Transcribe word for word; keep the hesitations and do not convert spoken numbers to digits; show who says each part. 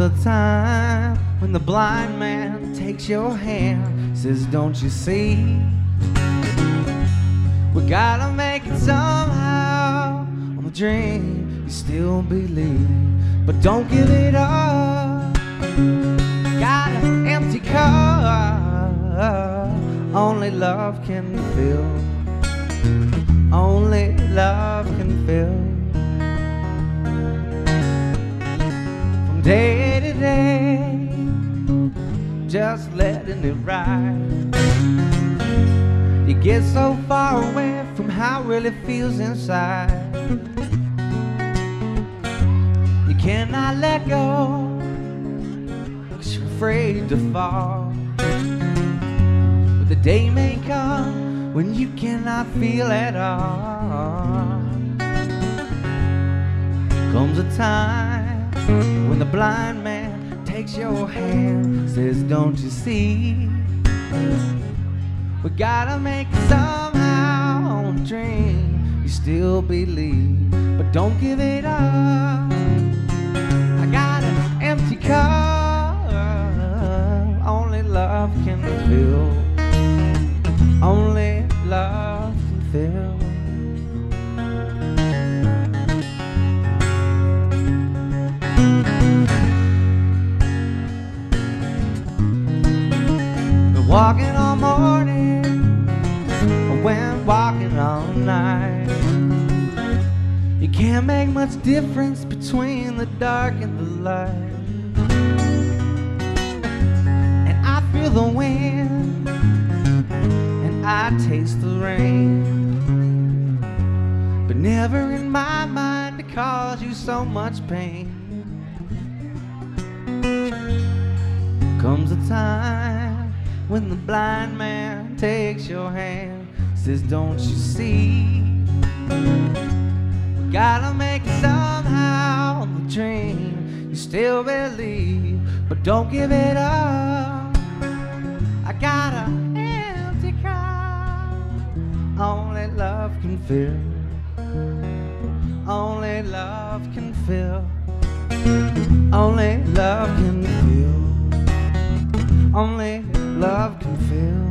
Speaker 1: a time when the blind man takes your hand, says, don't you see? We gotta make it somehow. On the dream you still believe, but don't give it up. Got an empty cup, only love can fill. Only love can fill. From day to day, just letting it ride. You get so far away from how it really feels inside. You cannot let go, 'cause you're afraid to fall. But the day may come when you cannot feel at all. Comes a time when the blind man takes your hand, says, don't you see? We gotta make it somehow. On a dream you still believe, but don't give it up. I got an empty cup, only love can fill. Only love can fill. Been walking all morning, I went walking all night. You can't make much difference between the dark and the light. And I feel the wind, I taste the rain, but never in my mind to cause you so much pain. Comes a time when the blind man takes your hand, says, don't you see? We gotta make it somehow. On the dream you still believe, but don't give it up. I gotta only love can fill. Only love can fill. Only love can fill. Only love can fill.